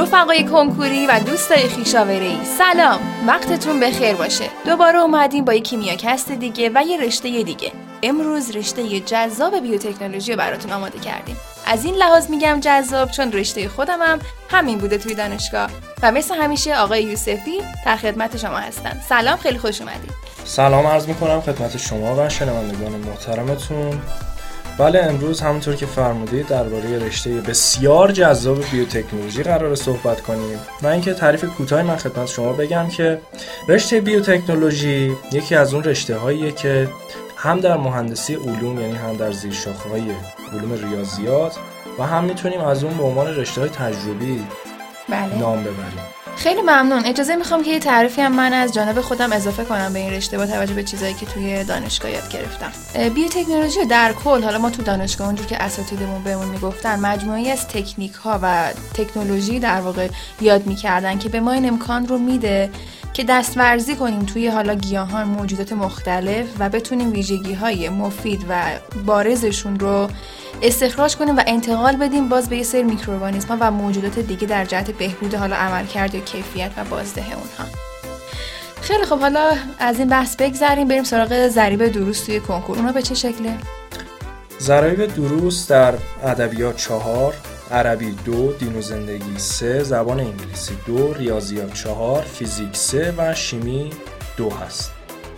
رفقای کنکوری و دوستای خویشاوره‌ای، سلام، وقتتون بخیر باشه. دوباره اومدیم با یک کیمیاکست دیگه و یه رشته دیگه. امروز رشته جذاب بیوتکنولوژی رو براتون آماده کردیم. از این لحاظ میگم جذاب چون رشته خودم هم همین بوده توی دانشگاه و مثل همیشه آقای یوسفی در خدمت شما هستن. سلام، خیلی خوش اومدید. سلام عرض میکنم خدمت شما و شنوندگان محترمتون. بله، امروز همونطور که فرمودید درباره رشته بسیار جذاب بیوتکنولوژی قراره صحبت کنیم و اینکه تعریف کوتاهی من خدمت شما بگم که رشته بیوتکنولوژی یکی از اون رشته‌هاییه که هم در مهندسی علوم، یعنی هم در زیرشاخه‌های علوم ریاضیات و هم میتونیم از اون به عنوان رشته‌های تجربی نام ببریم. خیلی ممنون. اجازه میخوام که یه تعریفی هم من از جانب خودم اضافه کنم به این رشته با توجه به چیزایی که توی دانشگاه یاد گرفتم. بیوتکنولوژی در کل، حالا ما تو دانشگاه اونجور که اساتیدمون بهمون میگفتن، مجموعه‌ای از تکنیک ها و تکنولوژی در واقع یاد میکردن که به ما این امکان رو میده که دستورزی کنیم توی حالا گیاهان، موجودات مختلف و بتونیم ویژگی‌های مفید و بارزشون رو استخراج کنیم و انتقال بدیم باز به یه سری میکروارگانیسم‌ها و موجودات دیگه در جهت بهبود حالا عملکرد یا کیفیت و بازده اونها. خیلی خب، حالا از این بحث بگذریم بریم سراغ ضریب دروس توی کنکور. اونها به چه شکله؟ ضریب دروس در ادبیات 4، عربی 2، دین و زندگی 3، زبان انگلیسی 2، ریاضیات 4، فیزیک 3 و شیمی 2 هست.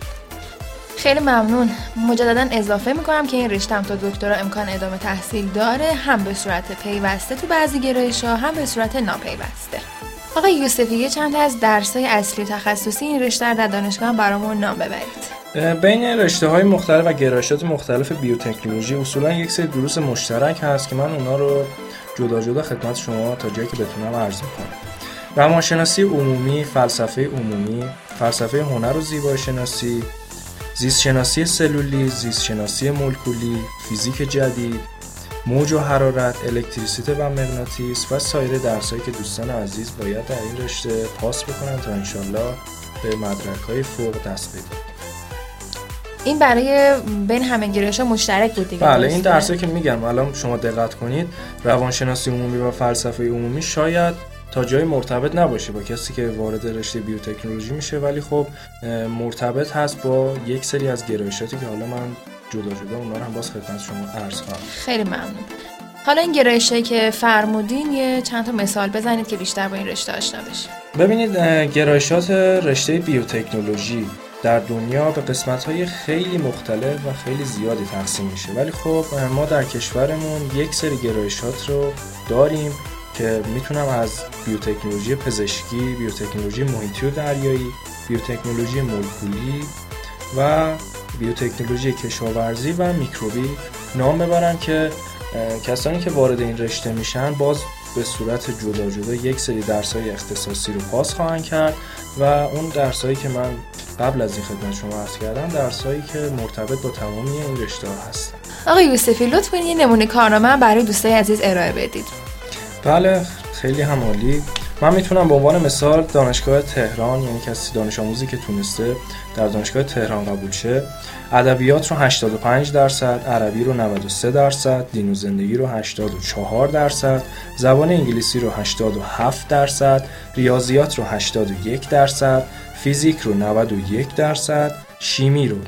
خیلی ممنون. مجددا اضافه میکنم که این رشته هم تا دکترا امکان ادامه تحصیل داره، هم به صورت پیوسته تو بعضی گرایش‌ها، هم به صورت ناپیوسته. آقای یوسفی، یه چند تا از درس‌های اصلی و تخصصی این رشته رو در دانشگاه هم برامون نام ببرید. بین رشته‌های مختلف و گرایشات مختلف بیوتکنولوژی اصولا یک سری دروس مشترک هست که من اونا رو جدا جدا خدمت شما تا جایی که بتونم عرض می‌کنم. روانشناسی عمومی، فلسفه عمومی، فلسفه هنر و زیبایی شناسی، زیست شناسی سلولی، زیست شناسی مولکولی، فیزیک جدید، موج و حرارت، الکتریسیته و مغناطیس و سایر درسایی که دوستان عزیز باید در این رشته پاس بکنن تا انشالله به مدرک‌های فوق دست پیدا کنن. این برای بین همه گرایش‌ها مشترک بود دیگه؟ بله، این درسایی که میگم الان شما دقت کنید، روانشناسی عمومی و فلسفه عمومی شاید تا جای مرتبط نباشه با کسی که وارد رشته بیوتکنولوژی میشه، ولی خب مرتبط هست با یک سری از گرایشاتی که حالا من جدا جدا اونا رو هم باز خدمت شما عرض خواهم. خیلی ممنون. حالا این گرایشی که فرمودین یه چند تا مثال بزنید که بیشتر با این رشته آشنا بشیم. ببینید، گرایشات رشته بیوتکنولوژی در دنیا به قسمت‌های خیلی مختلف و خیلی زیادی تقسیم میشه، ولی خب ما در کشورمون یک سری گرایشات رو داریم که میتونم از بیوتکنولوژی پزشکی، بیوتکنولوژی محیطی و دریایی، بیوتکنولوژی مولکولی و بیوتکنولوژی کشاورزی و میکروبی نام ببرم که کسانی که وارد این رشته میشن باز به صورت جدا جدا یک سری درس‌های اختصاصی رو پاس خواهند کرد و اون درسایی که من قبل از این خدمت شما عرض کردم درسایی که مرتبط با تمامی این رشته‌ها هستن. آقای یوسفی، لطفاً یه نمونه کارنامه برای دوستای عزیز ارائه بدید. بله، خیلی هم عالی. من میتونم به عنوان مثال دانشگاه تهران، یعنی کسی دانش آموزی که تونسته در دانشگاه تهران قبول شه، ادبیات رو 85%، عربی رو 93%، دین و زندگی رو 84%، زبان انگلیسی رو 87%، ریاضیات رو 81%، فیزیک رو 91%، شیمی رو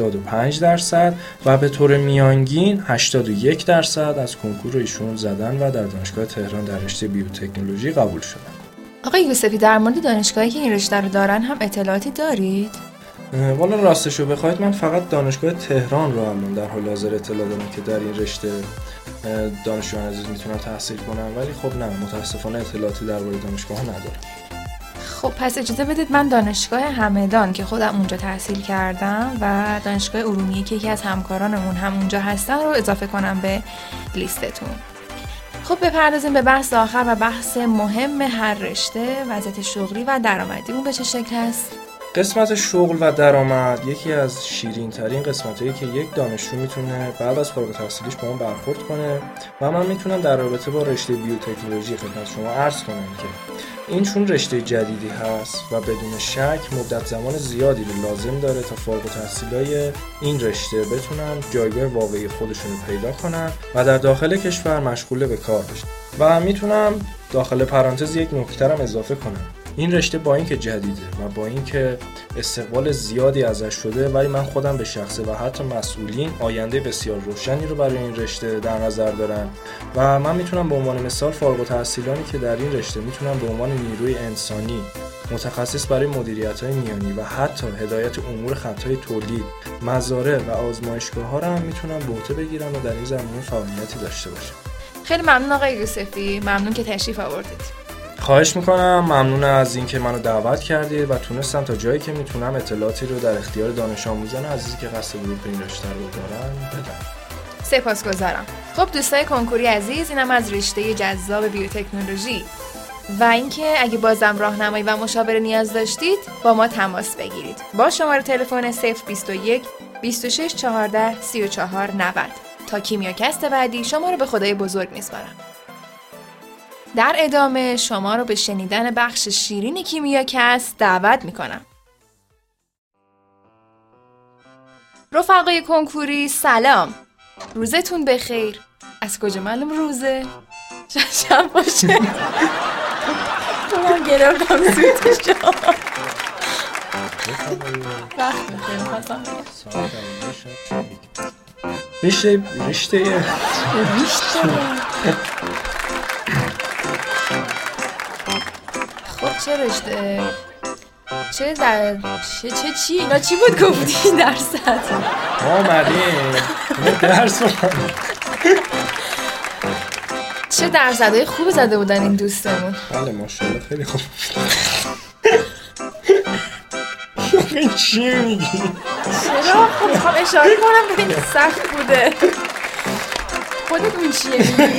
75% و به طور میانگین 81% از کنکور ایشون زدن و در دانشگاه تهران در رشته بیوتکنولوژی قبول شدن. آقای یوسفی، در مورد دانشگاهی که این رشته رو دارن هم اطلاعاتی دارید؟ والا راستش رو بخواید من فقط دانشگاه تهران رو الان در حال حاضر اطلاع دارم که در این رشته دانشجویان عزیز میتونن تحصیل کنن، ولی خب نه، متاسفانه اطلاعاتی درباره دانشگاه ندارم. خب پس اجازه بدید من دانشگاه همدان که خودم اونجا تحصیل کردم و دانشگاه ارومیه که یکی از همکارانمون هم اونجا هستن رو اضافه کنم به لیستتون. خب بپردازیم به بحث آخر و بحث مهم هر رشته، وضعیت شغلی و درآمدی اون به چه شکل هست؟ قسمت شغل و درآمد یکی از شیرین ترین قسمتایی که یک دانشجو میتونه بعد از فارغ التحصیلیش با اون برخورد کنه و من میتونم در رابطه با رشته بیوتکنولوژی خدمت شما عرض کنم که این چون رشته جدیدی هست و بدون شک مدت زمان زیادی رو لازم داره تا فارغ التحصیلای این رشته بتونن جایگاه واقعی خودشون رو پیدا کنن و در داخل کشور مشغول به کار بشن. و میتونم داخل پرانتز یک نکته رو اضافه کنم. این رشته با اینکه جدیده و با اینکه استقبال زیادی ازش شده، ولی من خودم به شخصه و حتی مسئولین آینده بسیار روشنی رو برای این رشته در نظر دارن و من میتونم به عنوان مثال فارغ التحصیلانی که در این رشته میتونم به عنوان نیروی انسانی متخصص برای مدیریت‌های میانی و حتی هدایت امور خطهای تولید، مزارع و آزمایشگاه‌ها رو هم میتونم به عهده بگیرم و در این زمینه فعالیتی داشته باشم. خیلی ممنون آقای یوسفی، ممنون که تشریف آوردید. خواهش میکنم، ممنون از اینکه منو دعوت کردید و تونستم تا جایی که میتونم اطلاعاتی رو در اختیار دانش آموزان عزیزی که قصد ورود به این رشته رو دارن بدم. سپاسگزارم. خب دوستای کنکوری عزیز، اینم از رشته جذاب بیوتکنولوژی و اینکه اگه بازم راهنمایی و مشاوره نیاز داشتید با ما تماس بگیرید با شماره تلفن 021 26 14 34 90. تا کیمیاکست بعدی شما رو به خدای بزرگ میسپارم. در ادامه شما رو به شنیدن بخش شیرین کیمیاکست دعوت میکنم. رفقای کنکوری سلام، روزتون بخیر. از کجا معلوم روزه؟ شب باشه. تو من گرفتم سویت شما. وقت بخیر میخواستم رشته خب چه رشته؟ چی؟ اینا چی بود گفتی درصد؟ درس چه درصدهای خوب زده بودن این دوستمون. بله ماشاءالله خیلی خوب. این چی میگی؟ چرا؟ خب میخوام اشاره کنم به این سخت بوده. خودت اون چیه میگی؟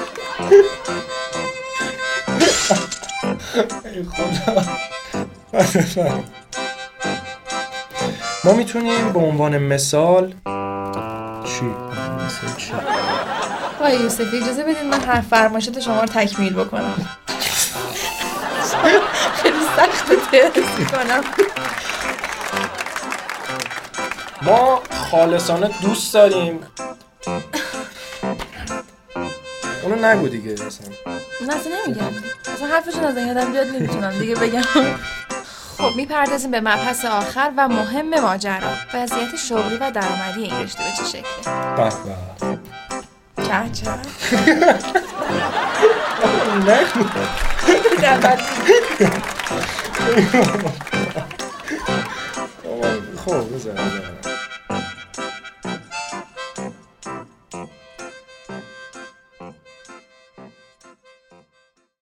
ای خدا. ما میتونیم به عنوان مثال چی؟ آقای یوسفی اجازه بدید من هر فرمایشات شما رو تکمیل بکنم. خیلی سخت ترسی کنم. ما خالصانه دوست داریم. اونو نگو دیگه اصلا. نه اصلا نمیگم. اصلا حرفشون از یادم بیاد نمیتونم دیگه بگم. خب میپردازیم به مبحث آخر و مهم ماجرا، وضعیت شغلی و درآمدی این رشته به چه شکله؟ به چه؟ نگو. خب بذار